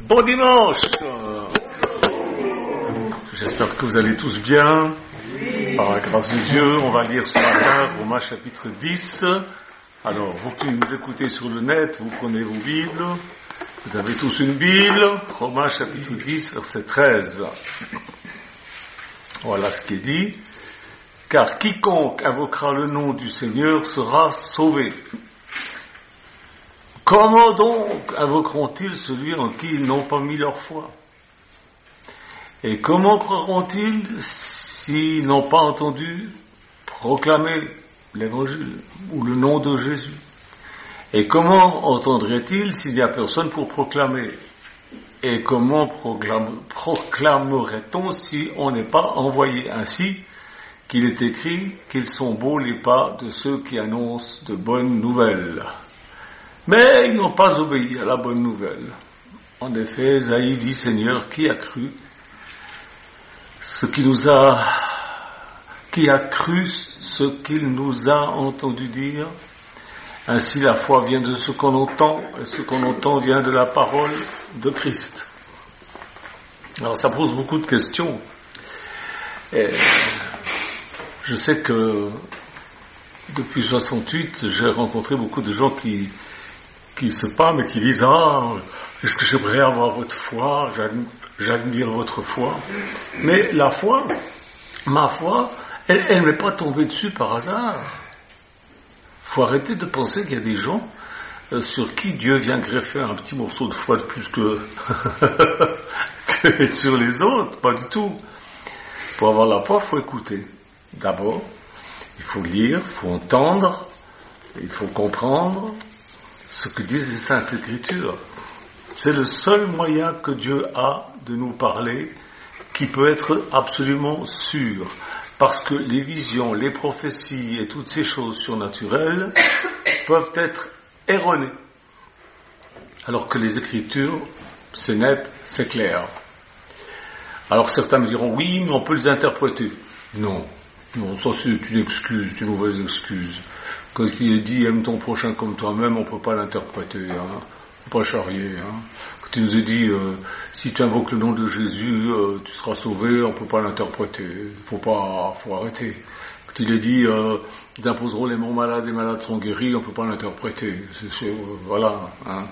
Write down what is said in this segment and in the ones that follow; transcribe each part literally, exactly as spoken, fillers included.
Bon dimanche. J'espère que vous allez tous bien. Par la grâce de Dieu, on va lire ce matin Romains chapitre dix. Alors, vous qui nous écoutez sur le net, vous prenez vos Bibles. Vous avez tous une Bible. Romains chapitre dix, verset treize. Voilà ce qui est dit. Car quiconque invoquera le nom du Seigneur sera sauvé. Comment donc invoqueront-ils celui en qui ils n'ont pas mis leur foi? Et comment croiront-ils s'ils n'ont pas entendu proclamer l'évangile ou le nom de Jésus? Et comment entendraient-ils s'il n'y a personne pour proclamer? Et comment proclame, proclamerait-on si on n'est pas envoyé? Ainsi qu'il est écrit qu'ils sont beaux les pas de ceux qui annoncent de bonnes nouvelles. Mais ils n'ont pas obéi à la bonne nouvelle. En effet, Ésaïe dit, Seigneur, qui a cru ce qui nous a, qui a cru ce qu'il nous a entendu dire? Ainsi la foi vient de ce qu'on entend, et ce qu'on entend vient de la parole de Christ. Alors ça pose beaucoup de questions. Et je sais que depuis soixante-huit, j'ai rencontré beaucoup de gens qui qui se parlent et qui disent « Ah, est-ce que j'aimerais avoir votre foi, j'admire votre foi. » Mais la foi, ma foi, elle, elle ne m'est pas tombée dessus par hasard. Il faut arrêter de penser qu'il y a des gens euh, sur qui Dieu vient greffer un petit morceau de foi de plus que, que sur les autres, pas du tout. Pour avoir la foi, il faut écouter. D'abord, il faut lire, il faut entendre, il faut comprendre ce que disent les Saintes Écritures. C'est le seul moyen que Dieu a de nous parler qui peut être absolument sûr. Parce que les visions, les prophéties et toutes ces choses surnaturelles peuvent être erronées. Alors que les Écritures, c'est net, c'est clair. Alors certains me diront, oui, mais on peut les interpréter. Non. Non, ça c'est une excuse, une mauvaise excuse. Quand il est dit aime ton prochain comme toi-même, on ne peut pas l'interpréter, hein. On ne peut pas charrier, hein. Quand il nous est dit euh, si tu invoques le nom de Jésus, euh, tu seras sauvé, on ne peut pas l'interpréter. Il faut pas, faut arrêter. Quand il est dit euh, ils imposeront les mains malades, les malades seront guéris, on ne peut pas l'interpréter. C'est, c'est, euh, voilà, hein.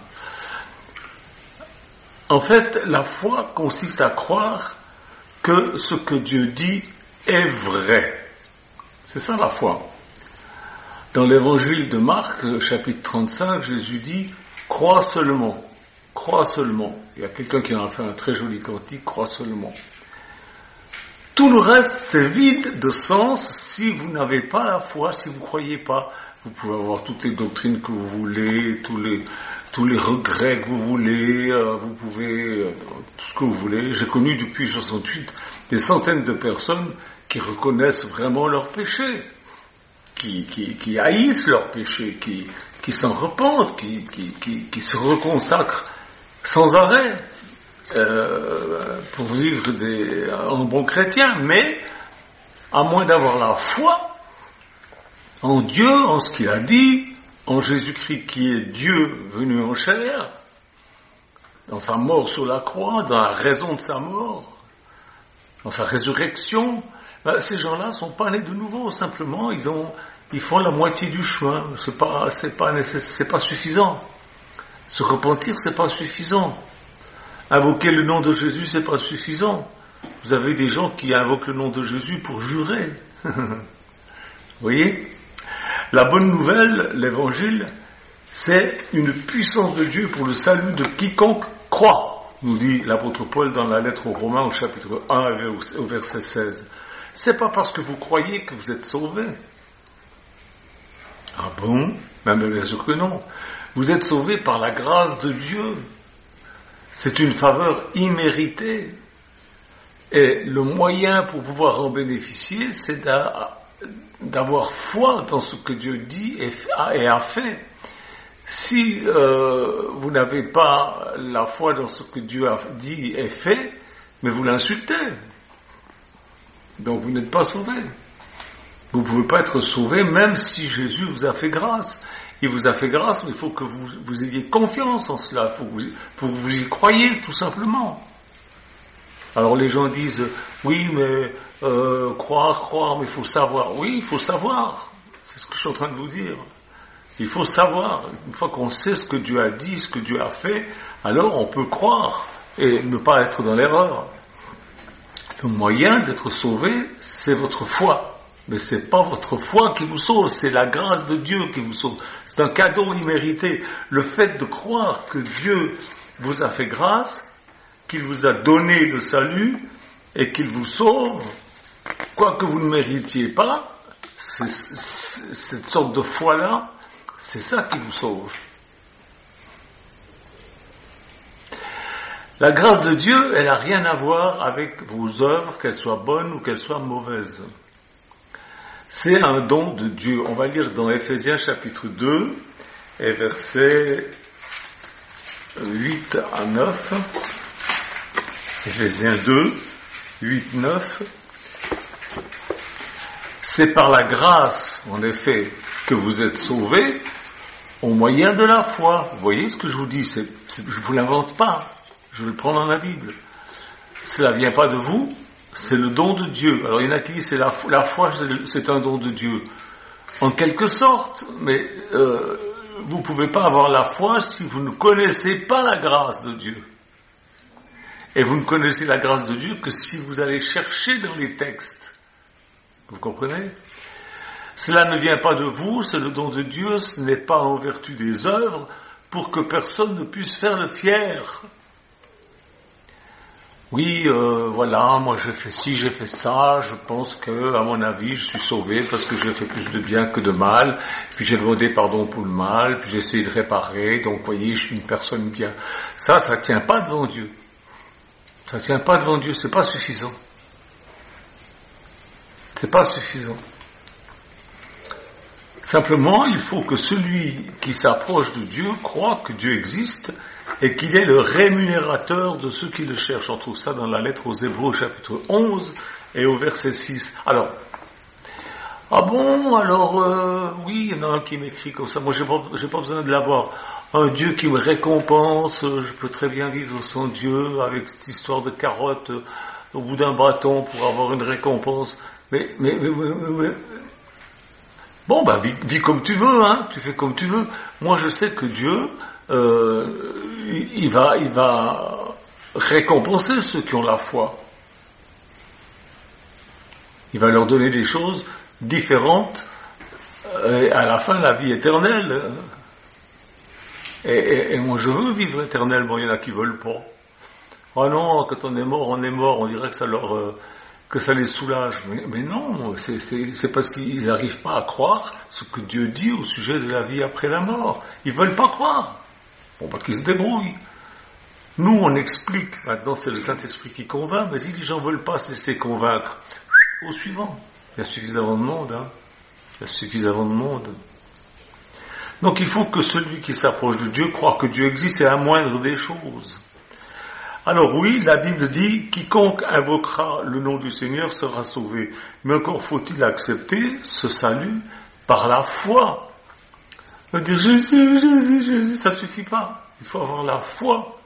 En fait, la foi consiste à croire que ce que Dieu dit est vrai. C'est ça la foi. Dans l'évangile de Marc, chapitre trente-cinq, Jésus dit « Crois seulement, crois seulement ». Il y a quelqu'un qui en a fait un très joli cantique « Crois seulement ». Tout le reste, c'est vide de sens si vous n'avez pas la foi, si vous ne croyez pas. Vous pouvez avoir toutes les doctrines que vous voulez, tous les, tous les regrets que vous voulez, euh, vous pouvez, euh, tout ce que vous voulez. J'ai connu depuis soixante-huit des centaines de personnes qui reconnaissent vraiment leurs péchés. Qui, qui, qui haïssent leurs péchés, qui, qui s'en repentent, qui, qui, qui, qui se reconsacrent sans arrêt euh, pour vivre des, en bon chrétien, mais à moins d'avoir la foi en Dieu, en ce qu'il a dit, en Jésus-Christ qui est Dieu venu en chair, dans sa mort sur la croix, dans la raison de sa mort, dans sa résurrection. Ben, ces gens-là sont pas nés de nouveau, simplement, ils ont, ils font la moitié du chemin. C'est pas, c'est pas nécessaire, c'est pas suffisant. Se repentir, c'est pas suffisant. Invoquer le nom de Jésus, c'est pas suffisant. Vous avez des gens qui invoquent le nom de Jésus pour jurer. Vous voyez? La bonne nouvelle, l'évangile, c'est une puissance de Dieu pour le salut de quiconque croit, nous dit l'apôtre Paul dans la lettre aux Romains au chapitre un au verset seize. C'est pas parce que vous croyez que vous êtes sauvés. Ah bon? Même bien sûr que non. Vous êtes sauvés par la grâce de Dieu. C'est une faveur imméritée. Et le moyen pour pouvoir en bénéficier, c'est d'avoir foi dans ce que Dieu dit et a fait. Si euh, vous n'avez pas la foi dans ce que Dieu a dit et fait, mais vous l'insultez. Donc vous n'êtes pas sauvé. Vous ne pouvez pas être sauvé même si Jésus vous a fait grâce. il vous a fait grâce, mais il faut que vous, vous ayez confiance en cela, il faut que vous, faut que vous y croyez, tout simplement. Alors les gens disent, oui, mais euh, croire, croire, mais il faut savoir. Oui, il faut savoir. C'est ce que je suis en train de vous dire. Il faut savoir. Une fois qu'on sait ce que Dieu a dit, ce que Dieu a fait, alors on peut croire et ne pas être dans l'erreur. Le moyen d'être sauvé, c'est votre foi. Mais c'est pas votre foi qui vous sauve, c'est la grâce de Dieu qui vous sauve. C'est un cadeau immérité. Le fait de croire que Dieu vous a fait grâce, qu'il vous a donné le salut et qu'il vous sauve, quoi que vous ne méritiez pas, c'est, c'est, cette sorte de foi-là, c'est ça qui vous sauve. La grâce de Dieu, elle n'a rien à voir avec vos œuvres, qu'elles soient bonnes ou qu'elles soient mauvaises. C'est un don de Dieu. On va lire dans Éphésiens chapitre deux et versets huit à neuf. Éphésiens deux, huit, neuf. C'est par la grâce, en effet, que vous êtes sauvés au moyen de la foi. Vous voyez ce que je vous dis, c'est, c'est, je ne vous l'invente pas. Je vais le prendre dans la Bible. Cela ne vient pas de vous, c'est le don de Dieu. Alors il y en a qui disent, c'est la, la foi, c'est un don de Dieu. En quelque sorte, mais euh, vous ne pouvez pas avoir la foi si vous ne connaissez pas la grâce de Dieu. Et vous ne connaissez la grâce de Dieu que si vous allez chercher dans les textes. Vous comprenez ? Cela ne vient pas de vous, c'est le don de Dieu, ce n'est pas en vertu des œuvres, pour que personne ne puisse faire le fier. Oui, euh, voilà, moi j'ai fait ci, j'ai fait ça, je pense que, à mon avis, je suis sauvé parce que j'ai fait plus de bien que de mal, puis j'ai demandé pardon pour le mal, puis j'ai essayé de réparer, donc vous voyez, je suis une personne bien. Ça, ça ne tient pas devant Dieu. Ça ne tient pas devant Dieu, c'est pas suffisant. C'est pas suffisant. Simplement, il faut que celui qui s'approche de Dieu croit que Dieu existe et qu'il est le rémunérateur de ceux qui le cherchent. On trouve ça dans la lettre aux Hébreux, chapitre onze, et au verset six. Alors, ah bon, alors, euh, oui, il y en a un qui m'écrit comme ça. Moi, j'ai pas, j'ai pas besoin de l'avoir. Un Dieu qui me récompense, je peux très bien vivre sans Dieu, avec cette histoire de carotte euh, au bout d'un bâton pour avoir une récompense. Mais, mais, mais, mais, mais bon, ben, vis, vis comme tu veux, hein, tu fais comme tu veux. Moi, je sais que Dieu, euh, il, il va, il va récompenser ceux qui ont la foi. Il va leur donner des choses différentes, et à la fin, la vie éternelle. Et, et, et moi, je veux vivre éternellement. Il y en a qui veulent pas. Oh non, quand on est mort, on est mort. On dirait que ça leur, euh, que ça les soulage. Mais, mais non, c'est, c'est, c'est parce qu'ils n'arrivent pas à croire ce que Dieu dit au sujet de la vie après la mort. Ils veulent pas croire. Bon, bah, qu'ils se débrouillent. Nous, on explique. Maintenant, c'est le Saint-Esprit qui convainc. Mais si les gens veulent pas se laisser convaincre, au suivant. Il y a suffisamment de monde, hein. Il y a suffisamment de monde. Donc, il faut que celui qui s'approche de Dieu croit que Dieu existe et la moindre des choses. Alors oui, la Bible dit, quiconque invoquera le nom du Seigneur sera sauvé. Mais encore faut-il accepter ce salut par la foi. On va dire Jésus, Jésus, Jésus, ça suffit pas. Il faut avoir la foi.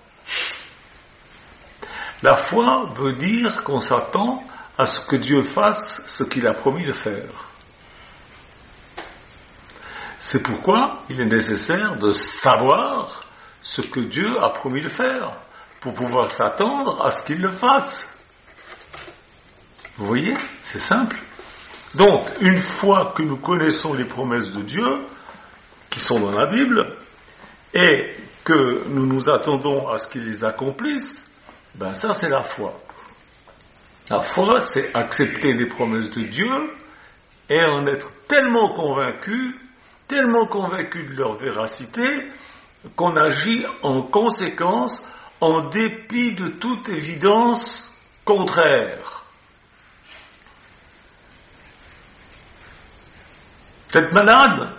La foi veut dire qu'on s'attend à ce que Dieu fasse ce qu'il a promis de faire. C'est pourquoi il est nécessaire de savoir ce que Dieu a promis de faire, pour pouvoir s'attendre à ce qu'il le fasse. Vous voyez, c'est simple. Donc, une fois que nous connaissons les promesses de Dieu, qui sont dans la Bible, et que nous nous attendons à ce qu'il les accomplisse, ben ça c'est la foi. La foi, c'est accepter les promesses de Dieu et en être tellement convaincu, tellement convaincu de leur véracité, qu'on agit en conséquence, en dépit de toute évidence contraire. Vous êtes malade?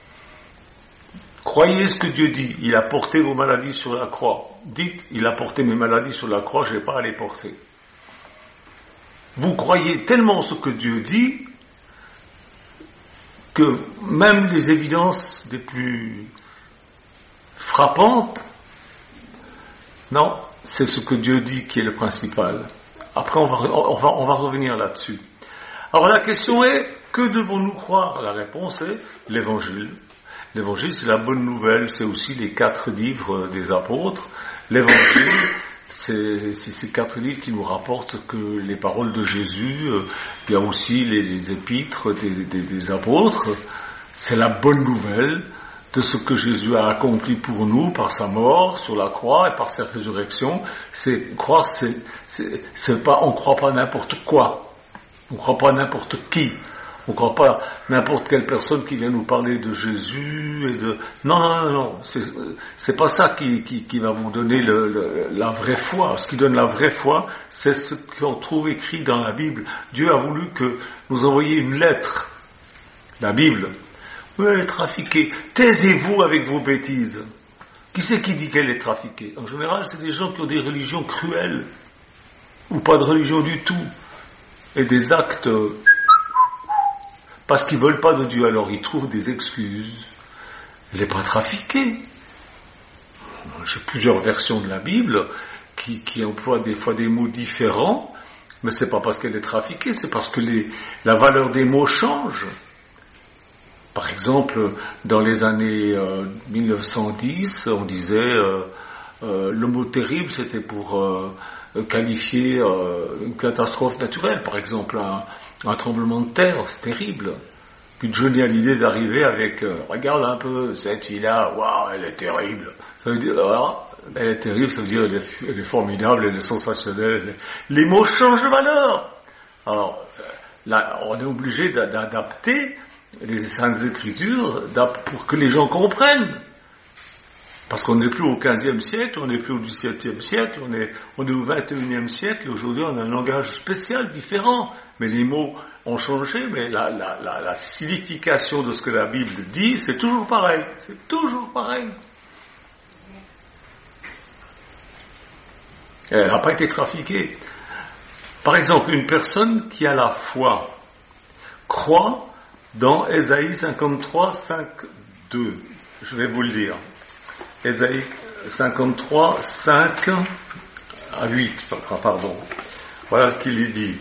Croyez ce que Dieu dit. Il a porté vos maladies sur la croix. Dites, il a porté mes maladies sur la croix, je n'ai pas à les porter. Vous croyez tellement ce que Dieu dit que même les évidences les plus frappantes, non, c'est ce que Dieu dit qui est le principal. Après, on va, on va, on va revenir là-dessus. Alors la question est, que devons-nous croire? La réponse est l'Évangile. L'Évangile, c'est la bonne nouvelle, c'est aussi les quatre livres des apôtres. L'Évangile, c'est, c'est ces quatre livres qui nous rapportent que les paroles de Jésus, euh, il y a aussi les, les épîtres des, des, des apôtres. C'est la bonne nouvelle de ce que Jésus a accompli pour nous par sa mort sur la croix et par sa résurrection. C'est croire, c'est, c'est, c'est pas, on croit pas n'importe quoi, on croit pas n'importe qui, on croit pas n'importe quelle personne qui vient nous parler de Jésus et de non non non, non. C'est, c'est pas ça qui, qui, qui va vous donner le, le, la vraie foi. Ce qui donne la vraie foi, c'est ce qu'on trouve écrit dans la Bible. Dieu a voulu que nous envoyions une lettre, la Bible. Oui, elle est trafiquée. Taisez-vous avec vos bêtises. Qui c'est qui dit qu'elle est trafiquée? En général, c'est des gens qui ont des religions cruelles, ou pas de religion du tout, et des actes, parce qu'ils veulent pas de Dieu, alors ils trouvent des excuses. Elle n'est pas trafiquée. J'ai plusieurs versions de la Bible qui, qui emploient des fois des mots différents, mais c'est pas parce qu'elle est trafiquée, c'est parce que les, la valeur des mots change. Par exemple, dans les années euh, mille neuf cent dix, on disait euh, euh, le mot terrible, c'était pour euh, qualifier euh, une catastrophe naturelle. Par exemple, un, un tremblement de terre, c'est terrible. Puis Johnny a l'idée d'arriver avec euh, regarde un peu cette fille-là, waouh, elle est terrible. Ça veut dire, voilà, elle est terrible, ça veut dire elle est, elle est formidable, elle est sensationnelle. Elle est... Les mots changent de valeur. Alors là, on est obligé d'adapter les Saintes Écritures pour que les gens comprennent. Parce qu'on n'est plus au quinzième siècle, on n'est plus au dix-septième siècle, on est, on est au vingt et unième siècle, aujourd'hui on a un langage spécial, différent, mais les mots ont changé, mais la, la, la, la signification de ce que la Bible dit, c'est toujours pareil, c'est toujours pareil. Elle n'a pas été trafiquée. Par exemple, une personne qui a la foi croit dans Ésaïe cinquante-trois, cinq, deux. Je vais vous le dire. Ésaïe cinquante-trois, cinq à huit, pardon. Voilà ce qu'il y dit.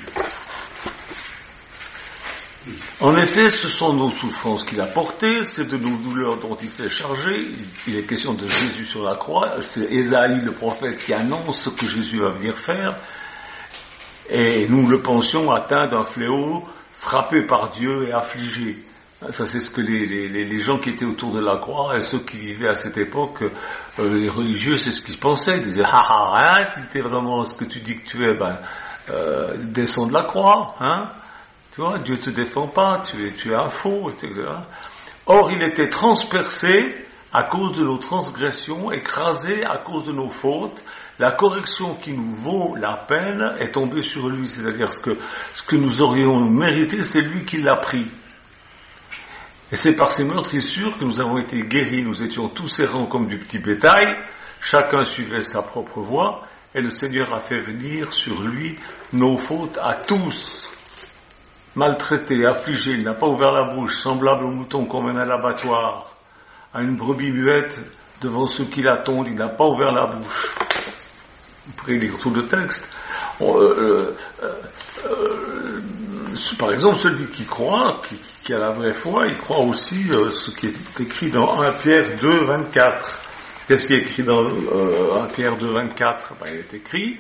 En effet, ce sont nos souffrances qu'il a portées, c'est de nos douleurs dont il s'est chargé. Il est question de Jésus sur la croix. C'est Ésaïe, le prophète, qui annonce ce que Jésus va venir faire. Et nous le pensions atteint d'un fléau, frappé par Dieu et affligé. Ça, c'est ce que les, les, les gens qui étaient autour de la croix et ceux qui vivaient à cette époque, euh, les religieux, c'est ce qu'ils pensaient. Ils disaient, ah ah ah, si t'es vraiment ce que tu dis que tu es, ben, euh, descends de la croix, hein. Tu vois, Dieu te défend pas, tu es, tu es un faux, et cetera. Or, il était transpercé à cause de nos transgressions, écrasé à cause de nos fautes. La correction qui nous vaut la peine est tombée sur lui, c'est-à-dire ce que, ce que nous aurions mérité, c'est lui qui l'a pris. Et c'est par ces meurtrissures que nous avons été guéris. Nous étions tous errants comme du petit bétail, chacun suivait sa propre voie, et le Seigneur a fait venir sur lui nos fautes à tous. Maltraité, affligé, il n'a pas ouvert la bouche, semblable au mouton qu'on mène à l'abattoir, à une brebis muette devant ceux qui la tondent, il n'a pas ouvert la bouche. Vous pourrez lire tout le texte. On, euh, euh, euh, par exemple, celui qui croit, qui, qui a la vraie foi, il croit aussi euh, ce qui est écrit dans un Pierre deux, vingt-quatre. Qu'est-ce qui est écrit dans euh, un Pierre deux, vingt-quatre? Ben, il est écrit,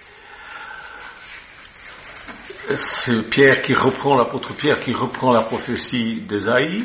c'est Pierre qui reprend, l'apôtre Pierre qui reprend la prophétie d'Ésaïe.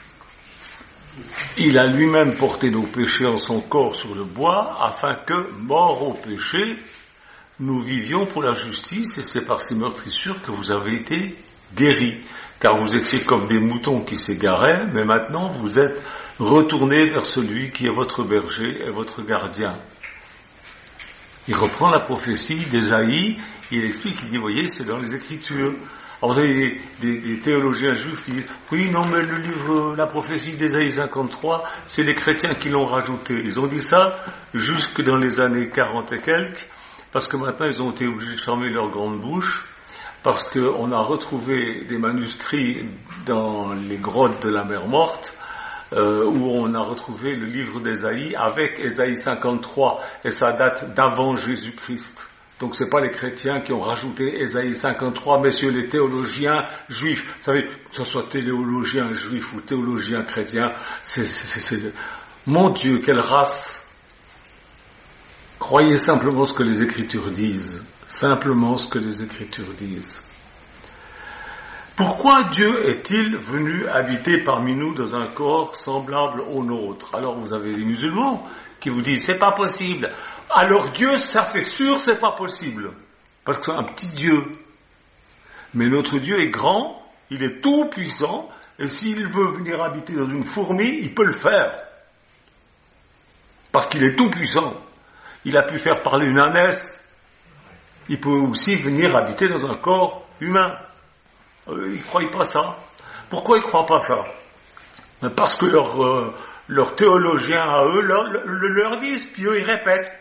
Il a lui-même porté nos péchés en son corps sur le bois, afin que, morts au péché, nous vivions pour la justice, et c'est par ces meurtrissures que vous avez été guéris. Car vous étiez comme des moutons qui s'égaraient, mais maintenant vous êtes retournés vers celui qui est votre berger et votre gardien. Il reprend la prophétie d'Ésaïe, il explique, il dit, vous voyez, c'est dans les Écritures. Alors vous avez des, des, des théologiens juifs qui disent, oui, non, mais le livre, la prophétie d'Ésaïe cinquante-trois, c'est les chrétiens qui l'ont rajouté. Ils ont dit ça jusque dans les années quarante et quelques, parce que maintenant ils ont été obligés de fermer leur grande bouche, parce qu'on a retrouvé des manuscrits dans les grottes de la mer Morte, euh, où on a retrouvé le livre d'Ésaïe avec Ésaïe cinquante-trois, et ça date d'avant Jésus-Christ. Donc c'est pas les chrétiens qui ont rajouté Ésaïe cinquante-trois, messieurs les théologiens juifs. Vous savez, que ce soit théologiens juifs ou théologiens chrétiens, c'est, c'est, c'est... Mon Dieu, quelle race! Croyez simplement ce que les Écritures disent. Simplement ce que les Écritures disent. Pourquoi Dieu est-il venu habiter parmi nous dans un corps semblable au nôtre? Alors vous avez les musulmans qui vous disent c'est pas possible. Alors Dieu, ça c'est sûr, c'est pas possible. Parce que c'est un petit Dieu. Mais notre Dieu est grand, il est tout puissant, et s'il veut venir habiter dans une fourmi, il peut le faire. Parce qu'il est tout puissant. Il a pu faire parler une ânesse. Il peut aussi venir habiter dans un corps humain. Ils ne croient pas ça. Pourquoi ils ne croient pas ça? Parce que leurs euh, leur théologiens à eux leur, le, leur disent, puis eux ils répètent.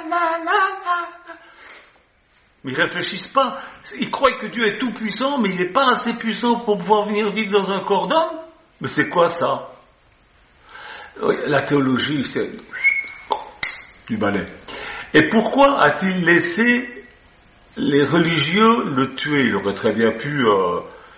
Mais ils ne réfléchissent pas. Ils croient que Dieu est tout puissant, mais il n'est pas assez puissant pour pouvoir venir vivre dans un corps d'homme. Mais c'est quoi ça? La théologie, c'est du balai. Et pourquoi a-t-il laissé les religieux le tuer? Il aurait très bien pu euh,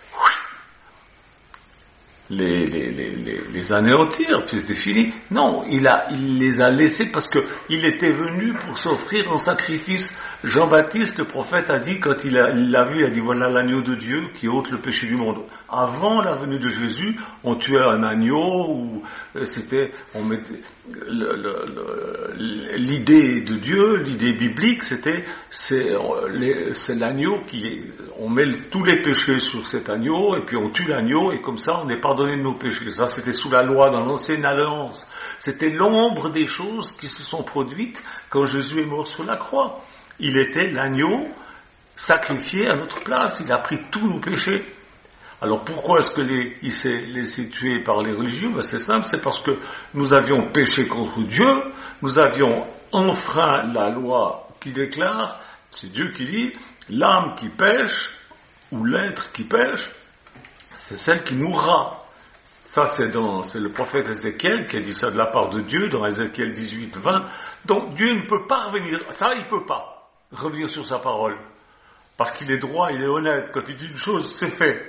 les, les, les, les, les anéantir, puis c'était fini. Non, il, a, il les a laissés parce qu'il était venu pour s'offrir en sacrifice. Jean-Baptiste, le prophète, a dit, quand il, a, il l'a vu, il a dit, voilà l'agneau de Dieu qui ôte le péché du monde. Avant la venue de Jésus, on tuait un agneau, ou c'était, on mettait, le, le, le, l'idée de Dieu, l'idée biblique, c'était, c'est, les, c'est l'agneau qui, on met tous les péchés sur cet agneau, et puis on tue l'agneau, et comme ça, on est pardonné de nos péchés. Ça, c'était sous la loi, dans l'ancienne alliance. C'était l'ombre des choses qui se sont produites quand Jésus est mort sur la croix. Il était l'agneau sacrifié à notre place. Il a pris tous nos péchés. Alors pourquoi est-ce que les, il s'est laissé tuer par les religieux? Ben c'est simple, c'est parce que nous avions péché contre Dieu, nous avions enfreint la loi qui déclare, c'est Dieu qui dit, l'âme qui pêche, ou l'être qui pêche, c'est celle qui mourra. Ça, c'est, dans, c'est le prophète Ézéchiel qui a dit ça de la part de Dieu, dans Ézéchiel dix-huit vingt. Donc Dieu ne peut pas revenir, ça il ne peut pas revenir sur sa parole. Parce qu'il est droit, il est honnête. Quand il dit une chose, c'est fait.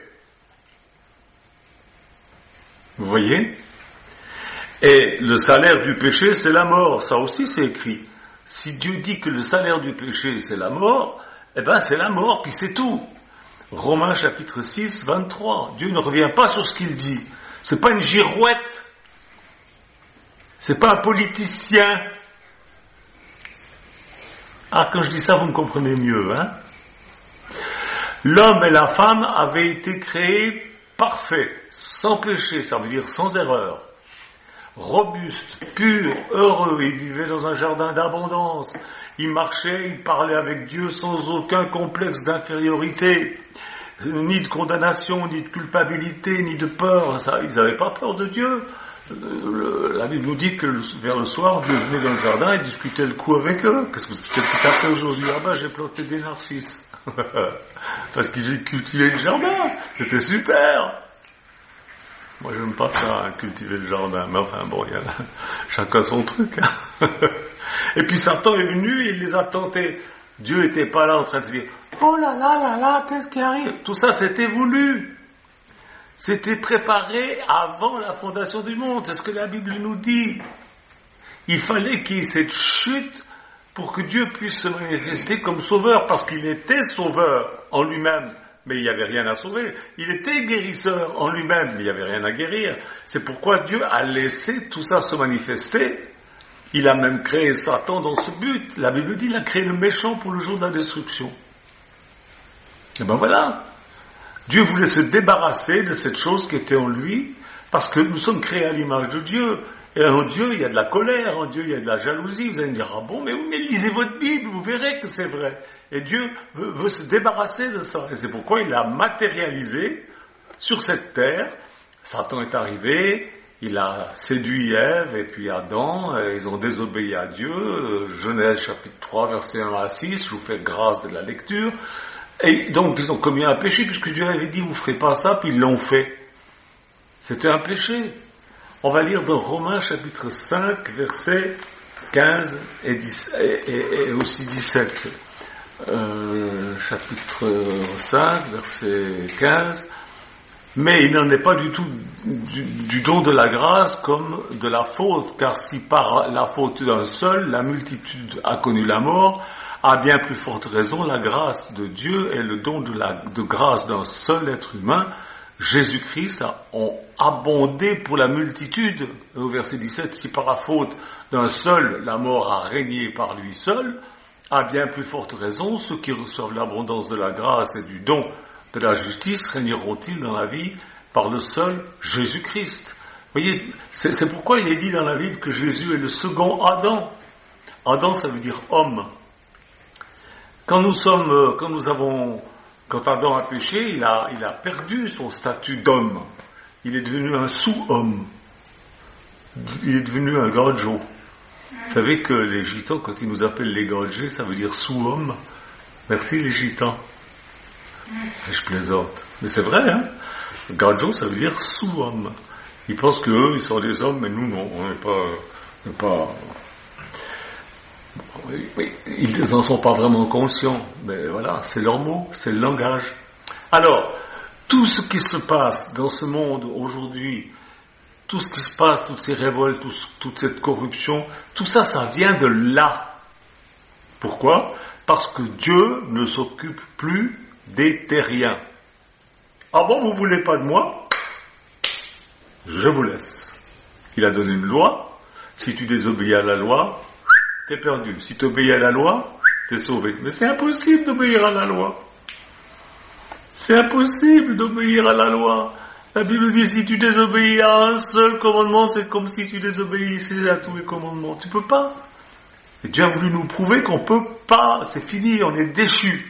Vous voyez? Et le salaire du péché, c'est la mort. Ça aussi, c'est écrit. Si Dieu dit que le salaire du péché, c'est la mort, eh ben, c'est la mort, puis c'est tout. Romains chapitre six, vingt-trois. Dieu ne revient pas sur ce qu'il dit. C'est pas une girouette. C'est pas un politicien. Ah, quand je dis ça, vous me comprenez mieux, hein? L'homme et la femme avaient été créés parfaits, sans péché, ça veut dire sans erreur, robustes, purs, heureux. Ils vivaient dans un jardin d'abondance. Ils marchaient, ils parlaient avec Dieu sans aucun complexe d'infériorité, ni de condamnation, ni de culpabilité, ni de peur. Ça, ils n'avaient pas peur de Dieu. La Bible nous dit que vers le soir, Dieu venait dans le jardin et discutait le coup avec eux. Qu'est-ce que, qu'est-ce que tu as fait aujourd'hui? Ah ben, j'ai planté des narcisses. Parce qu'il a cultivé le jardin. C'était super. Moi, j'aime pas ça, hein, cultiver le jardin. Mais enfin, bon, il y a chacun son truc. Hein. Et puis Satan est venu et il les a tentés. Dieu n'était pas là en train de se dire « Oh là là là là, qu'est-ce qui arrive ?» Tout ça, c'était voulu. C'était préparé avant la fondation du monde. C'est ce que la Bible nous dit. Il fallait qu'il y ait cette chute pour que Dieu puisse se manifester comme sauveur, parce qu'il était sauveur en lui-même, mais il n'y avait rien à sauver. Il était guérisseur en lui-même, mais il n'y avait rien à guérir. C'est pourquoi Dieu a laissé tout ça se manifester. Il a même créé Satan dans ce but. La Bible dit qu'il a créé le méchant pour le jour de la destruction. Et ben voilà. Dieu voulait se débarrasser de cette chose qui était en lui, parce que nous sommes créés à l'image de Dieu. Et en Dieu, il y a de la colère, en Dieu, il y a de la jalousie. Vous allez me dire, ah bon, mais, mais lisez votre Bible, vous verrez que c'est vrai. Et Dieu veut, veut se débarrasser de ça. Et c'est pourquoi il l'a matérialisé sur cette terre. Satan est arrivé, il a séduit Ève et puis Adam, et ils ont désobéi à Dieu. Genèse chapitre trois, versets un à six, je vous fais grâce de la lecture. Et donc ils ont commis un péché, puisque Dieu avait dit vous ne ferez pas ça, puis ils l'ont fait. C'était un péché. On va lire dans Romains chapitre cinq, versets quinze et, dix, et, et, et aussi dix-sept. Euh, chapitre cinq, verset quinze. Mais il n'en est pas du tout du, du don de la grâce comme de la faute, car si par la faute d'un seul, la multitude a connu la mort, à bien plus forte raison, la grâce de Dieu et le don de, la, de grâce d'un seul être humain, Jésus-Christ, ont abondé pour la multitude. Au verset dix-sept, si par la faute d'un seul, la mort a régné par lui seul, à bien plus forte raison, ceux qui reçoivent l'abondance de la grâce et du don de la justice régneront-ils dans la vie par le seul Jésus-Christ. Vous voyez, c'est, c'est pourquoi il est dit dans la Bible que Jésus est le second Adam. Adam, ça veut dire homme. Quand nous sommes, quand nous avons, quand Adam a péché, il a, il a perdu son statut d'homme. Il est devenu un sous-homme. Il est devenu un gadjo. Vous savez que les gitans, quand ils nous appellent les gadjés, ça veut dire sous-homme. Merci les gitans. Et je plaisante. Mais c'est vrai, hein. Gadjo, ça veut dire sous-homme. Ils pensent qu'eux, ils sont des hommes, mais nous, non. On n'est pas, on n'est pas, ils n'en sont pas vraiment conscients. Mais voilà, c'est leur mot, c'est le langage. Alors, tout ce qui se passe dans ce monde aujourd'hui, tout ce qui se passe, toutes ces révoltes, tout, toute cette corruption, tout ça, ça vient de là. Pourquoi ? Parce que Dieu ne s'occupe plus des terriens. Ah bon, vous voulez pas de moi ? Je vous laisse. Il a donné une loi. Si tu désobéis à la loi, t'es perdu. Si tu obéis à la loi, t'es sauvé. Mais c'est impossible d'obéir à la loi. C'est impossible d'obéir à la loi. La Bible dit, si tu désobéis à un seul commandement, c'est comme si tu désobéissais à tous les commandements. Tu peux pas. Et Dieu a voulu nous prouver qu'on peut pas. C'est fini, on est déchus.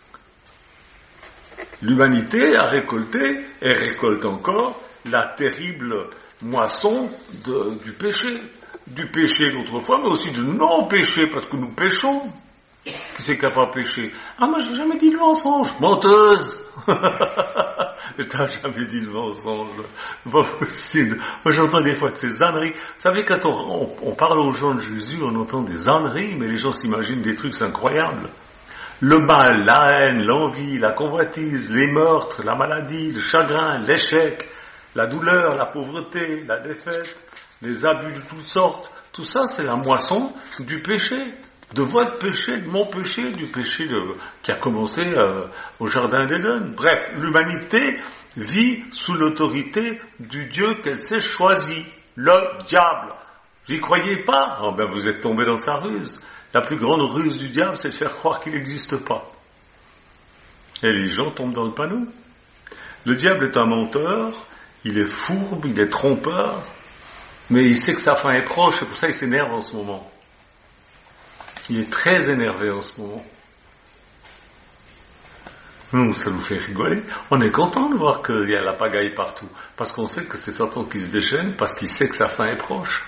L'humanité a récolté, et récolte encore, la terrible moisson de, du péché. Du péché d'autrefois, mais aussi de non-péché, parce que nous péchons. Qui c'est qui n'a pas péché ? Ah, moi, j'ai jamais dit le mensonge. Menteuse. Mais t'as jamais dit le mensonge. Pas possible. Moi, j'entends des fois de ces âneries. Vous savez, quand on, on, on parle aux gens de Jésus, on entend des âneries, mais les gens s'imaginent des trucs incroyables. Le mal, la haine, l'envie, la convoitise, les meurtres, la maladie, le chagrin, l'échec, la douleur, la pauvreté, la défaite, les abus de toutes sortes, tout ça c'est la moisson du péché, de votre péché, de mon péché, du péché de, qui a commencé euh, au jardin d'Éden. Bref, l'humanité vit sous l'autorité du Dieu qu'elle s'est choisi, le diable. Vous n'y croyez pas ? Oh ben vous êtes tombé dans sa ruse. La plus grande ruse du diable, c'est de faire croire qu'il n'existe pas. Et les gens tombent dans le panneau. Le diable est un menteur, il est fourbe, il est trompeur, mais il sait que sa fin est proche, c'est pour ça qu'il s'énerve en ce moment. Il est très énervé en ce moment. Nous, ça nous fait rigoler. On est content de voir qu'il y a la pagaille partout, parce qu'on sait que c'est Satan qui se déchaîne, parce qu'il sait que sa fin est proche.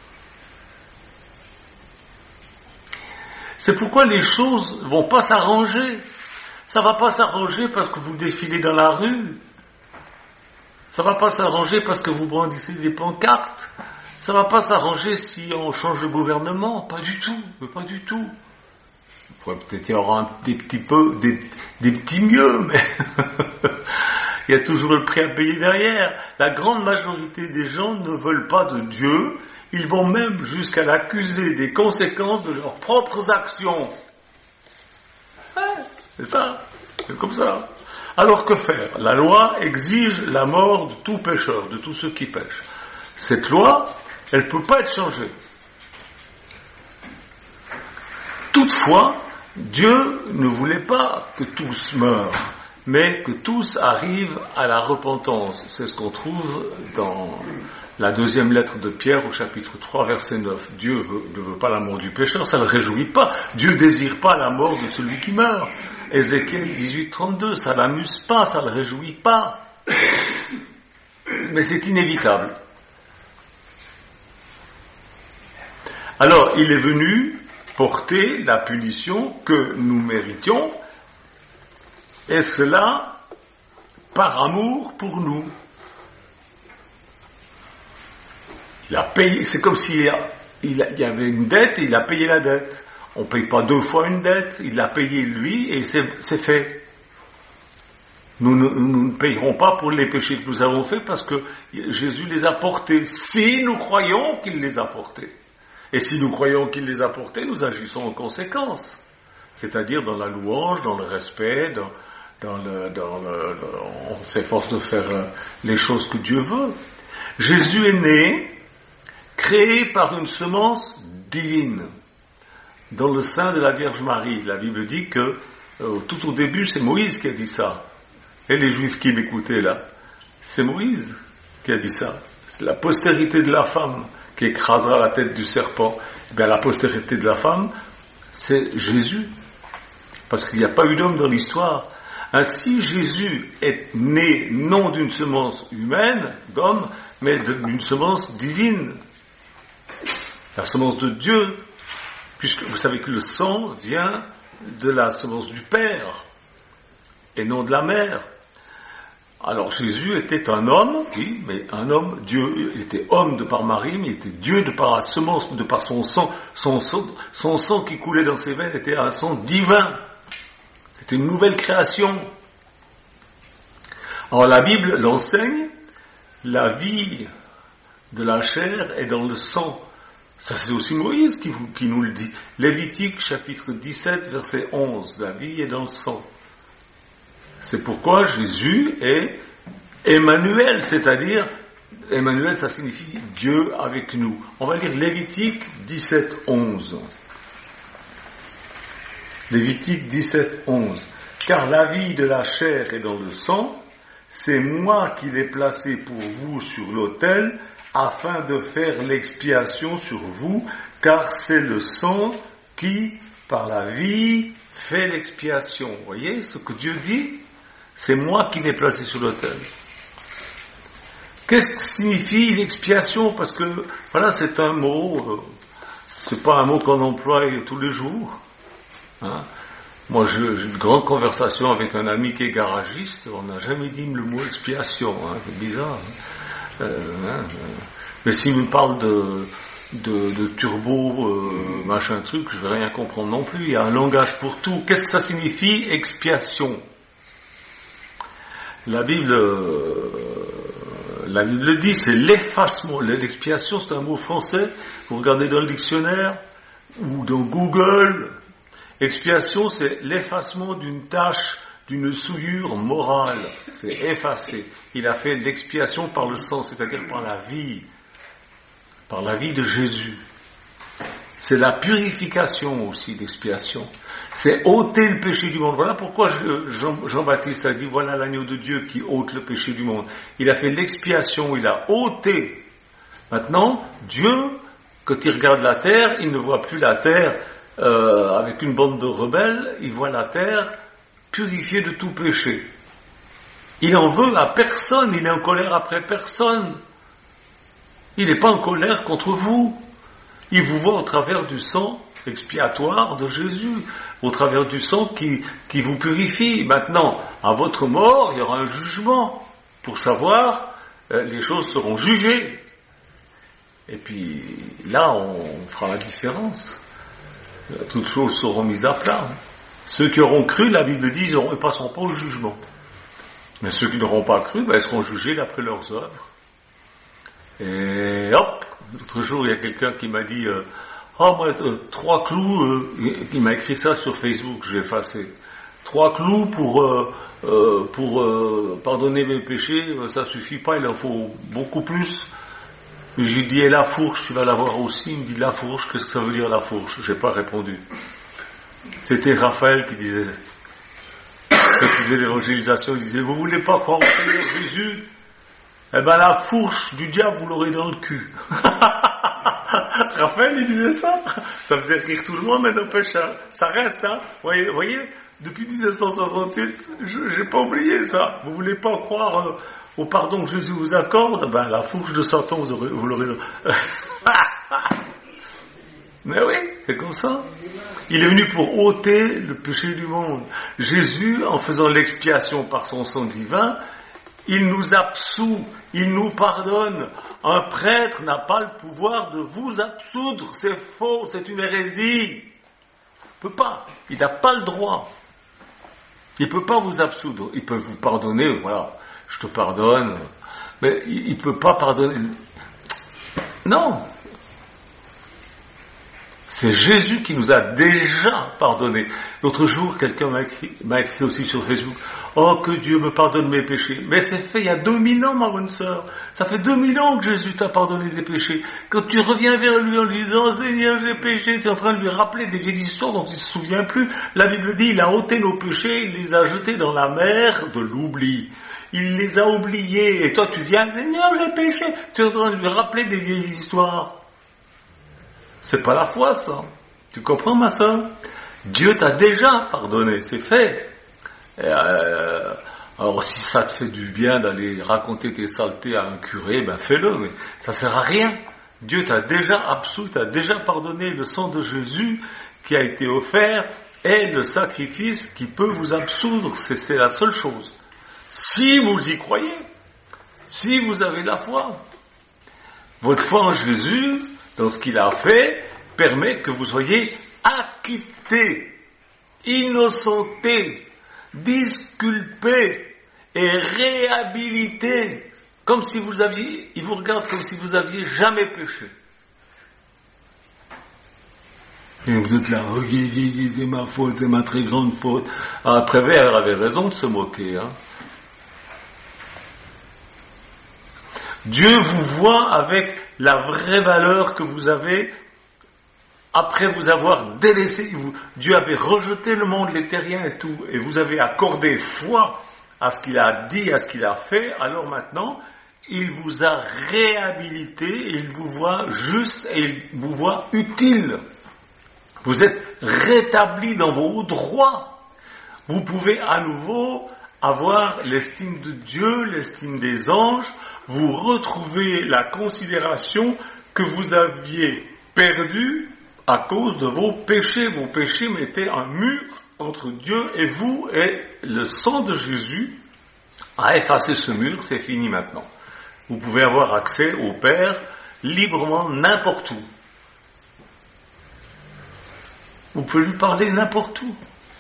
C'est pourquoi les choses vont pas s'arranger. Ça va pas s'arranger parce que vous défilez dans la rue. Ça va pas s'arranger parce que vous brandissez des pancartes. Ça va pas s'arranger si on change de gouvernement. Pas du tout. Pas du tout. Peut-être il y aura un, des petits peu, des, des petits mieux, mais il y a toujours le prix à payer derrière. La grande majorité des gens ne veulent pas de Dieu. Ils vont même jusqu'à l'accuser des conséquences de leurs propres actions. Ouais, c'est ça, c'est comme ça. Alors que faire ? La loi exige la mort de tout pécheur, de tous ceux qui pêchent. Cette loi, elle ne peut pas être changée. Toutefois, Dieu ne voulait pas que tous meurent, mais que tous arrivent à la repentance. C'est ce qu'on trouve dans la deuxième lettre de Pierre au chapitre trois, verset neuf. Dieu veut, ne veut pas la mort du pécheur, ça ne le réjouit pas. Dieu ne désire pas la mort de celui qui meurt. Ézéchiel dix-huit, trente-deux, ça ne l'amuse pas, ça ne le réjouit pas. Mais c'est inévitable. Alors, il est venu porter la punition que nous méritions, Et cela par amour pour nous. Il a payé, c'est comme s'il y, a, il a, il y avait une dette et il a payé la dette. On ne paye pas deux fois une dette, il l'a payé lui et c'est, c'est fait. Nous ne, nous ne payerons pas pour les péchés que nous avons faits parce que Jésus les a portés, si nous croyons qu'il les a portés. Et si nous croyons qu'il les a portés, nous agissons en conséquence. C'est-à-dire dans la louange, dans le respect, dans, dans le, dans le, on s'efforce de faire les choses que Dieu veut. Jésus est né, créé par une semence divine, dans le sein de la Vierge Marie. La Bible dit que, euh, tout au début, c'est Moïse qui a dit ça. Et les Juifs qui m'écoutaient là, c'est Moïse qui a dit ça. C'est la postérité de la femme qui écrasera la tête du serpent. Eh bien, la postérité de la femme, c'est Jésus. Parce qu'il n'y a pas eu d'homme dans l'histoire. Ainsi, Jésus est né non d'une semence humaine, d'homme, mais d'une semence divine. La semence de Dieu. Puisque vous savez que le sang vient de la semence du Père et non de la mère. Alors Jésus était un homme, oui, mais un homme, Dieu était homme de par Marie, mais il était Dieu de par la semence, de par son sang, son sang, son sang qui coulait dans ses veines était un sang divin. C'était une nouvelle création. Alors la Bible l'enseigne, la vie de la chair est dans le sang. Ça c'est aussi Moïse qui, vous, qui nous le dit. Lévitique chapitre dix-sept verset onze, la vie est dans le sang. C'est pourquoi Jésus est Emmanuel, c'est-à-dire, Emmanuel ça signifie Dieu avec nous. On va lire Lévitique dix-sept onze. Lévitique dix-sept onze. Car la vie de la chair est dans le sang, c'est moi qui l'ai placé pour vous sur l'autel, afin de faire l'expiation sur vous, car c'est le sang qui, par la vie, fait l'expiation. Vous voyez ce que Dieu dit? C'est moi qui l'ai placé sur l'autel. Qu'est-ce que signifie l'expiation? Parce que, voilà, c'est un mot, euh, c'est pas un mot qu'on emploie tous les jours. Hein? Moi, je, j'ai une grande conversation avec un ami qui est garagiste, on n'a jamais dit le mot expiation, hein, c'est bizarre. Hein? Euh, hein, euh, mais s'il me parle de, de, de turbo, euh, machin truc, je vais rien comprendre non plus. Il y a un langage pour tout. Qu'est-ce que ça signifie, expiation? La Bible, euh, la Bible le dit, c'est l'effacement. L'expiation, c'est un mot français. Vous regardez dans le dictionnaire ou dans Google. Expiation, c'est l'effacement d'une tâche, d'une souillure morale. C'est effacé. Il a fait l'expiation par le sang, c'est-à-dire par la vie, par la vie de Jésus. C'est la purification aussi d'expiation. C'est ôter le péché du monde. Voilà pourquoi Jean, Jean-Baptiste a dit, voilà l'agneau de Dieu qui ôte le péché du monde. Il a fait l'expiation, il a ôté. Maintenant, Dieu, quand il regarde la terre, il ne voit plus la terre euh, avec une bande de rebelles, il voit la terre purifiée de tout péché. Il en veut à personne, il est en colère après personne. Il n'est pas en colère contre vous. Il vous voit au travers du sang expiatoire de Jésus, au travers du sang qui, qui vous purifie. Maintenant, à votre mort, il y aura un jugement pour savoir, euh, les choses seront jugées. Et puis, là, on fera la différence. Toutes choses seront mises à plat. Ceux qui auront cru, la Bible dit, ils ne passeront pas au jugement. Mais ceux qui n'auront pas cru, ben, ils seront jugés d'après leurs œuvres. Et hop, l'autre jour, il y a quelqu'un qui m'a dit euh, oh, moi, euh, trois clous, euh, il m'a écrit ça sur Facebook, je l'ai effacé. Trois clous pour, euh, euh, pour euh, pardonner mes péchés, ça suffit pas, il en faut beaucoup plus. Et j'ai dit, et la fourche, tu vas l'avoir aussi? Il me dit, la fourche, qu'est-ce que ça veut dire la fourche? J'ai pas répondu. C'était Raphaël qui disait, quand il faisait l'évangélisation, il disait, vous voulez pas croire au Seigneur Jésus? Eh ben la fourche du diable, vous l'aurez dans le cul. Raphaël, il disait ça. Ça faisait rire tout le monde, mais n'empêche, ça, ça reste, hein. Vous voyez, voyez, depuis dix-neuf cent soixante-huit, je, j'ai pas oublié ça. Vous voulez pas croire euh, au pardon que Jésus vous accorde? Ben la fourche de Satan, vous, aurez, vous l'aurez dans... Mais oui, c'est comme ça. Il est venu pour ôter le péché du monde. Jésus, en faisant l'expiation par son sang divin, il nous absout, il nous pardonne. Un prêtre n'a pas le pouvoir de vous absoudre. C'est faux, c'est une hérésie. Il ne peut pas. Il n'a pas le droit. Il ne peut pas vous absoudre. Il peut vous pardonner, voilà, je te pardonne. Mais il ne peut pas pardonner. Non. C'est Jésus qui nous a déjà pardonné. L'autre jour, quelqu'un m'a écrit, m'a écrit aussi sur Facebook, « Oh, que Dieu me pardonne mes péchés. » Mais c'est fait il y a deux mille ans, ma bonne sœur. Ça fait deux mille ans que Jésus t'a pardonné des péchés. Quand tu reviens vers lui en lui disant, « Seigneur, j'ai péché », tu es en train de lui rappeler des vieilles histoires dont il ne se souvient plus. La Bible dit, il a ôté nos péchés, il les a jetés dans la mer de l'oubli. Il les a oubliés. Et toi, tu viens, « Seigneur, j'ai péché ». Tu es en train de lui rappeler des vieilles histoires. C'est pas la foi, ça. Tu comprends, ma soeur? Dieu t'a déjà pardonné, c'est fait. Et euh, alors, si ça te fait du bien d'aller raconter tes saletés à un curé, ben fais-le, mais ça sert à rien. Dieu t'a déjà absous, t'a déjà pardonné. Le sang de Jésus qui a été offert est le sacrifice qui peut vous absoudre. C'est, c'est la seule chose. Si vous y croyez, si vous avez la foi, votre foi en Jésus, dans ce qu'il a fait, permet que vous soyez acquittés, innocentés, disculpés et réhabilités, comme si vous aviez, il vous regarde comme si vous aviez jamais péché. Et vous êtes là, oh, c'est ma faute, c'est ma très grande faute. Alors, Prévert avait raison de se moquer, hein. Dieu vous voit avec la vraie valeur que vous avez après vous avoir délaissé. Vous, Dieu avait rejeté le monde, les terriens et tout, et vous avez accordé foi à ce qu'il a dit, à ce qu'il a fait. Alors maintenant, il vous a réhabilité, il vous voit juste et il vous voit utile. Vous êtes rétabli dans vos droits. Vous pouvez à nouveau avoir l'estime de Dieu, l'estime des anges. Vous retrouvez la considération que vous aviez perdue à cause de vos péchés. Vos péchés mettaient un mur entre Dieu et vous, et le sang de Jésus a effacé ce mur, c'est fini maintenant. Vous pouvez avoir accès au Père librement n'importe où. Vous pouvez lui parler n'importe où.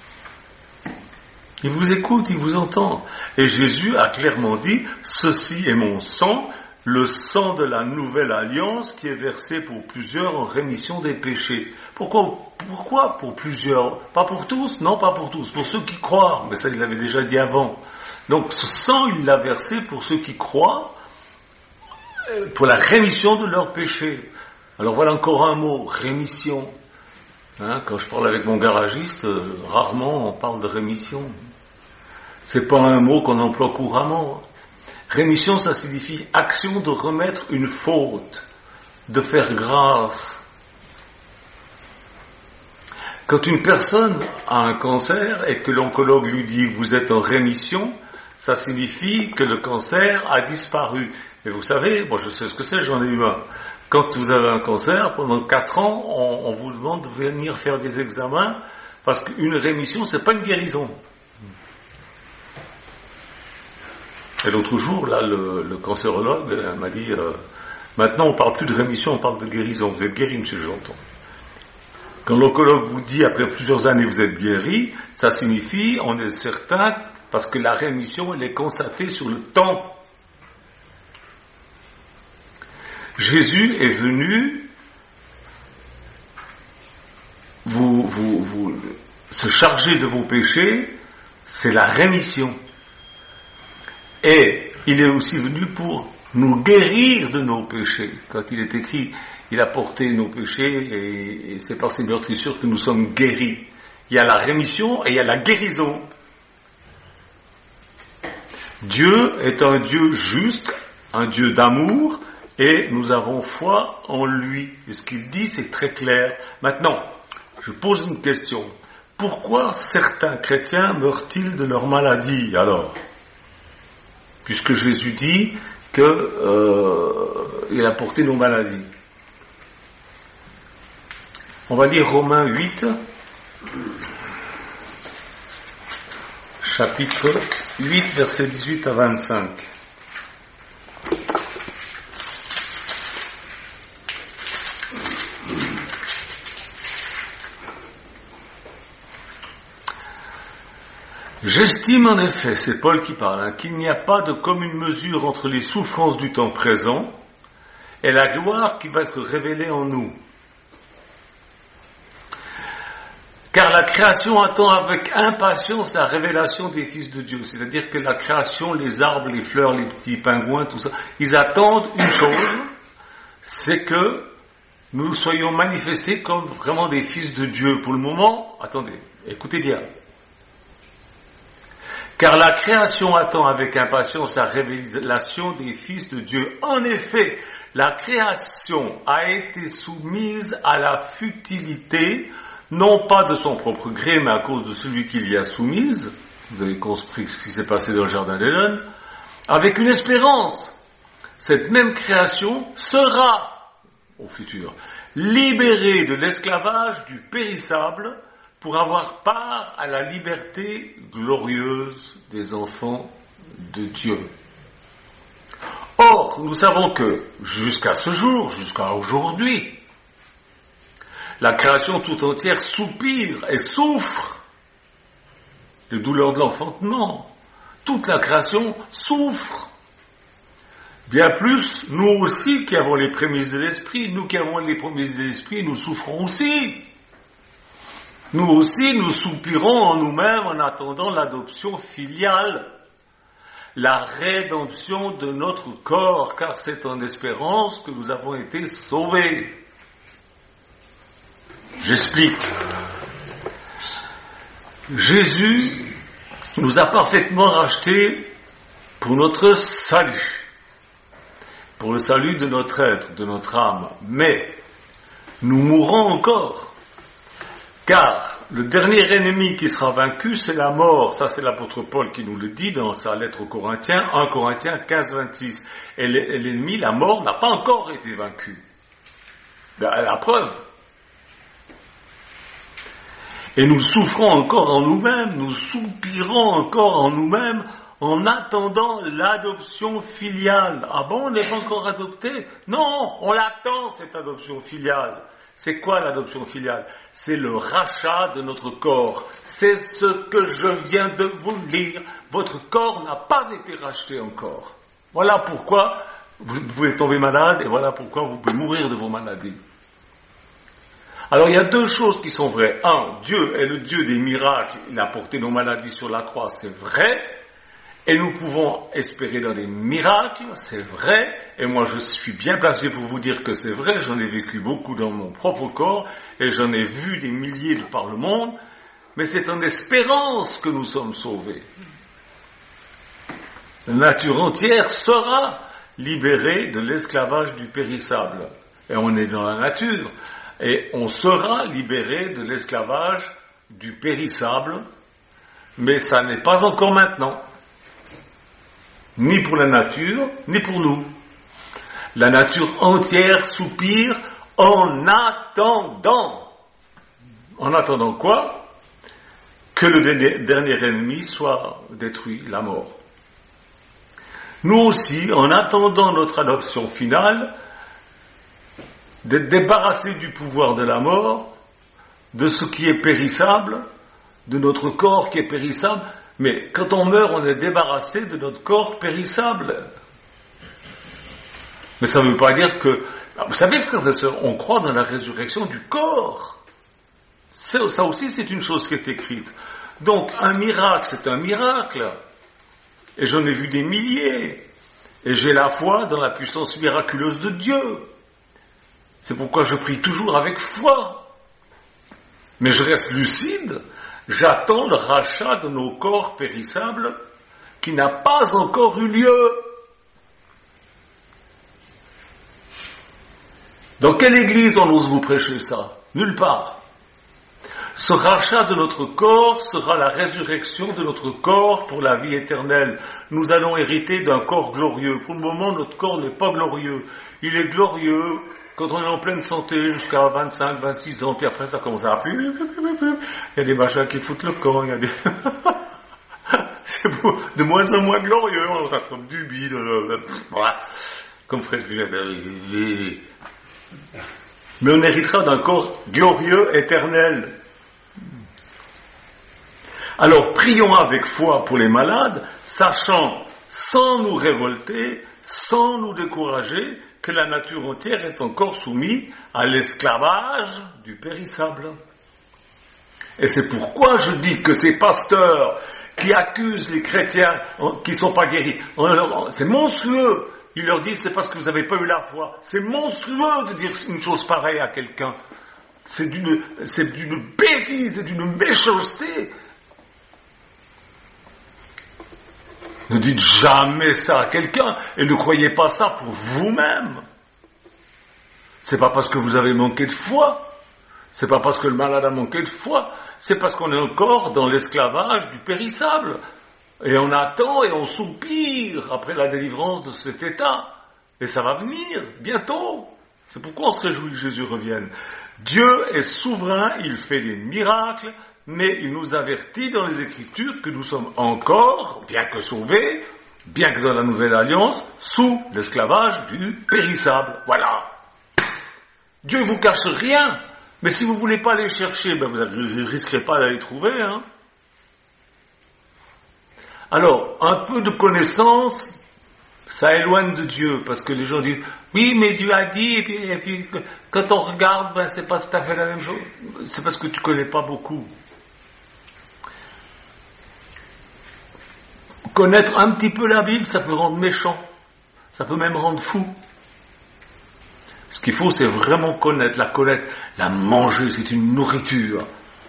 Il vous écoute, il vous entend. Et Jésus a clairement dit, ceci est mon sang, le sang de la nouvelle alliance qui est versé pour plusieurs en rémission des péchés. Pourquoi, pourquoi pour plusieurs? Pas pour tous? Non, pas pour tous. Pour ceux qui croient. Mais ça, il l'avait déjà dit avant. Donc, ce sang, il l'a versé pour ceux qui croient, pour la rémission de leurs péchés. Alors voilà encore un mot, rémission. Hein, quand je parle avec mon garagiste, euh, rarement on parle de rémission. C'est pas un mot qu'on emploie couramment. Rémission, ça signifie action de remettre une faute, de faire grâce. Quand une personne a un cancer et que l'oncologue lui dit vous êtes en rémission, ça signifie que le cancer a disparu. Mais vous savez, moi je sais ce que c'est, j'en ai eu un. Quand vous avez un cancer, pendant quatre ans, on, on vous demande de venir faire des examens, parce qu'une rémission, c'est pas une guérison. Et l'autre jour, là, le, le cancérologue euh, m'a dit, euh, maintenant on parle plus de rémission, on parle de guérison. Vous êtes guéri, monsieur, j'entends. Quand l'oncologue vous dit, après plusieurs années, vous êtes guéri, ça signifie, on est certain, parce que la rémission, elle est constatée sur le temps. Jésus est venu vous, vous, vous, se charger de vos péchés, c'est la rémission. Et il est aussi venu pour nous guérir de nos péchés. Quand il est écrit, il a porté nos péchés et, et c'est par ses meurtrissures que nous sommes guéris. Il y a la rémission et il y a la guérison. Dieu est un Dieu juste, un Dieu d'amour, et nous avons foi en lui. Et ce qu'il dit, c'est très clair. Maintenant, je pose une question. Pourquoi certains chrétiens meurent-ils de leur maladie, alors? Puisque Jésus dit qu'il euh, a porté nos maladies. On va lire Romains huit, chapitre huit, versets dix-huit à vingt-cinq. J'estime en effet, c'est Paul qui parle, hein, qu'il n'y a pas de commune mesure entre les souffrances du temps présent et la gloire qui va être révélée en nous. Car la création attend avec impatience la révélation des fils de Dieu. C'est-à-dire que la création, les arbres, les fleurs, les petits pingouins, tout ça, ils attendent une chose, c'est que nous soyons manifestés comme vraiment des fils de Dieu. Pour le moment, attendez, écoutez bien. Car la création attend avec impatience la révélation des fils de Dieu. En effet, la création a été soumise à la futilité, non pas de son propre gré, mais à cause de celui qui l'y a soumise. Vous avez compris ce qui s'est passé dans le jardin d'Éden. Avec une espérance. Cette même création sera, au futur, libérée de l'esclavage du périssable pour avoir part à la liberté glorieuse des enfants de Dieu. Or, nous savons que jusqu'à ce jour, jusqu'à aujourd'hui, la création tout entière soupire et souffre de douleurs de l'enfantement. Toute la création souffre. Bien plus, nous aussi qui avons les prémices de l'esprit, nous qui avons les prémices de l'esprit, nous souffrons aussi. Nous aussi, nous soupirons en nous-mêmes en attendant l'adoption filiale, la rédemption de notre corps, car c'est en espérance que nous avons été sauvés. J'explique. Jésus nous a parfaitement rachetés pour notre salut, pour le salut de notre être, de notre âme, mais nous mourrons encore. Car le dernier ennemi qui sera vaincu, c'est la mort. Ça, c'est l'apôtre Paul qui nous le dit dans sa lettre aux Corinthiens, un Corinthiens quinze, vingt-six. Et l'ennemi, la mort, n'a pas encore été vaincu. La preuve. Et nous souffrons encore en nous-mêmes, nous soupirons encore en nous-mêmes en attendant l'adoption filiale. Ah bon, on n'est pas encore adopté? Non, on l'attend, cette adoption filiale. C'est quoi l'adoption filiale? C'est le rachat de notre corps. C'est ce que je viens de vous lire. Votre corps n'a pas été racheté encore. Voilà pourquoi vous pouvez tomber malade et voilà pourquoi vous pouvez mourir de vos maladies. Alors il y a deux choses qui sont vraies. Un, Dieu est le Dieu des miracles. Il a porté nos maladies sur la croix, c'est vrai. Et nous pouvons espérer dans des miracles, c'est vrai, et moi je suis bien placé pour vous dire que c'est vrai, j'en ai vécu beaucoup dans mon propre corps, et j'en ai vu des milliers de par le monde, mais c'est en espérance que nous sommes sauvés. La nature entière sera libérée de l'esclavage du périssable, et on est dans la nature, et on sera libéré de l'esclavage du périssable, mais ça n'est pas encore maintenant. Ni pour la nature, ni pour nous. La nature entière soupire en attendant. En attendant quoi? Que le dernier ennemi soit détruit, la mort. Nous aussi, en attendant notre adoption finale, d'être débarrassés du pouvoir de la mort, de ce qui est périssable, de notre corps qui est périssable. Mais quand on meurt, on est débarrassé de notre corps périssable. Mais ça ne veut pas dire que... Vous savez, frères et sœurs, on croit dans la résurrection du corps. Ça, ça aussi, c'est une chose qui est écrite. Donc, un miracle, c'est un miracle. Et j'en ai vu des milliers. Et j'ai la foi dans la puissance miraculeuse de Dieu. C'est pourquoi je prie toujours avec foi. Mais je reste lucide. J'attends le rachat de nos corps périssables qui n'a pas encore eu lieu. Dans quelle église on ose vous prêcher ça? Nulle part. Ce rachat de notre corps sera la résurrection de notre corps pour la vie éternelle. Nous allons hériter d'un corps glorieux. Pour le moment, notre corps n'est pas glorieux. Il est glorieux quand on est en pleine santé, jusqu'à vingt-cinq, vingt-six ans, puis après ça commence à... Il y a des machins qui foutent le camp, il y a des... C'est de moins en moins glorieux, on rattrape du bide, voilà. Comme Fred Villers. Mais on héritera d'un corps glorieux, éternel. Alors prions avec foi pour les malades, sachant, sans nous révolter, sans nous décourager, que la nature entière est encore soumise à l'esclavage du périssable. Et c'est pourquoi je dis que ces pasteurs qui accusent les chrétiens qui ne sont pas guéris, c'est monstrueux. Ils leur disent c'est parce que vous n'avez pas eu la foi. C'est monstrueux de dire une chose pareille à quelqu'un. C'est d'une, c'est d'une bêtise et d'une méchanceté. Ne dites jamais ça à quelqu'un et ne croyez pas ça pour vous-même. C'est pas parce que vous avez manqué de foi. C'est pas parce que le malade a manqué de foi. C'est parce qu'on est encore dans l'esclavage du périssable. Et on attend et on soupire après la délivrance de cet état. Et ça va venir, bientôt. C'est pourquoi on se réjouit que Jésus revienne. Dieu est souverain, il fait des miracles, mais il nous avertit dans les Écritures que nous sommes encore, bien que sauvés, bien que dans la Nouvelle Alliance, sous l'esclavage du périssable. Voilà. Dieu ne vous cache rien. Mais si vous ne voulez pas les chercher, ben vous ne risquerez pas d'aller trouver. Hein. Alors, un peu de connaissance, ça éloigne de Dieu, parce que les gens disent, oui, mais Dieu a dit, et puis, et puis quand on regarde, ben, c'est pas tout à fait la même chose. C'est parce que tu connais pas beaucoup. Connaître un petit peu la Bible, ça peut rendre méchant. Ça peut même rendre fou. Ce qu'il faut, c'est vraiment connaître, la connaître, la manger, c'est une nourriture.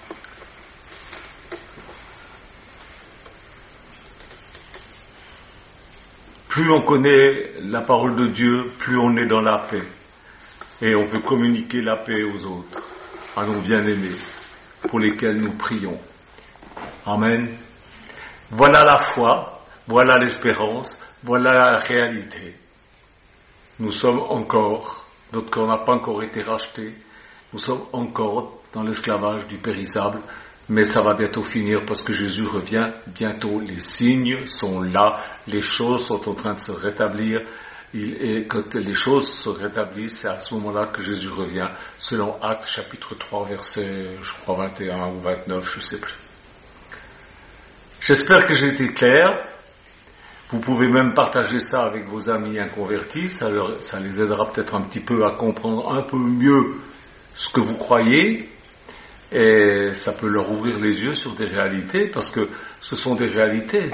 Plus on connaît la parole de Dieu, plus on est dans la paix. Et on peut communiquer la paix aux autres, à nos bien-aimés, pour lesquels nous prions. Amen. Voilà la foi, voilà l'espérance, voilà la réalité. Nous sommes encore... Notre corps n'a pas encore été racheté. Nous sommes encore dans l'esclavage du périssable. Mais ça va bientôt finir parce que Jésus revient bientôt. Les signes sont là. Les choses sont en train de se rétablir. Il, et quand les choses se rétablissent, c'est à ce moment-là que Jésus revient. Selon Actes chapitre trois, verset, je crois vingt et un ou vingt-neuf, je ne sais plus. J'espère que j'ai été clair. Vous pouvez même partager ça avec vos amis inconvertis, ça, leur, ça les aidera peut-être un petit peu à comprendre un peu mieux ce que vous croyez, et ça peut leur ouvrir les yeux sur des réalités, parce que ce sont des réalités.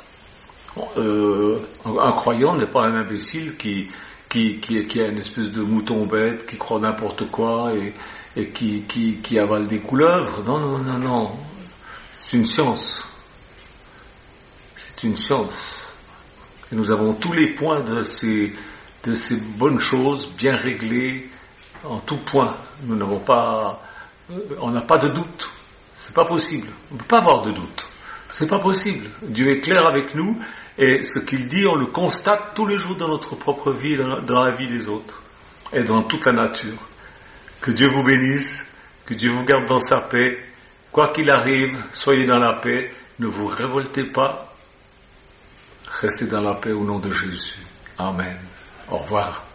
Euh, un croyant n'est pas un imbécile qui, qui, qui, qui a une espèce de mouton bête, qui croit n'importe quoi, et, et qui, qui, qui avale des couleuvres. Non, non, non, non. C'est une science. C'est une science. Et nous avons tous les points de ces, de ces bonnes choses bien réglés en tout point. Nous n'avons pas, on n'a pas de doute. C'est pas possible. On ne peut pas avoir de doute. C'est pas possible. Dieu est clair avec nous et ce qu'il dit, on le constate tous les jours dans notre propre vie, dans, dans la vie des autres et dans toute la nature. Que Dieu vous bénisse, que Dieu vous garde dans sa paix. Quoi qu'il arrive, soyez dans la paix. Ne vous révoltez pas. Restez dans la paix au nom de Jésus. Amen. Au revoir.